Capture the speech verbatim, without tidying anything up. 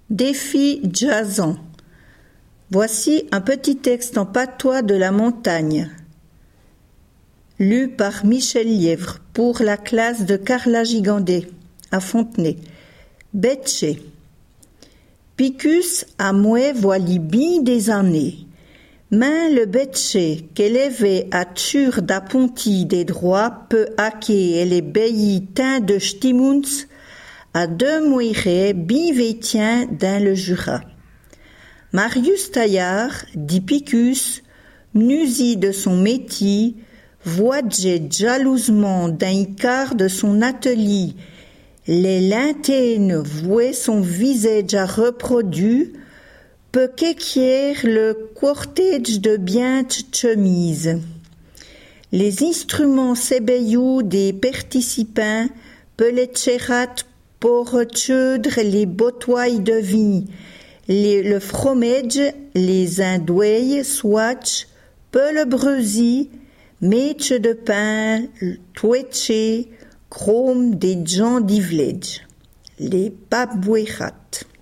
Défi Jason. Voici un petit texte en patois de la montagne, lu par Michel Lièvre pour la classe de Carla Gigandet à Fontenay. Betché. Picus à moué voili bi des années. Mais le betché qu'elle avait à tchur d'aponti des droits peu hacké et les beillis teint de stimuns à deux mouiré bi vétien dans le Jura. Marius Taillard, dit Picus, mnusi de son métier, voyageait jalousement d'un quart de son atelier. Les lanternes vouaient son visage à reproduit, peu qu'équière le cortège de bien chemise. Les instruments s'ébeillous des participants, peu les tchérat pour recheudre les botoiles de vie, les, le fromage, les indouilles, swatch, peu le breusi, méche de pain, touéché, chrome des gens d'Ivledge, les babouérats.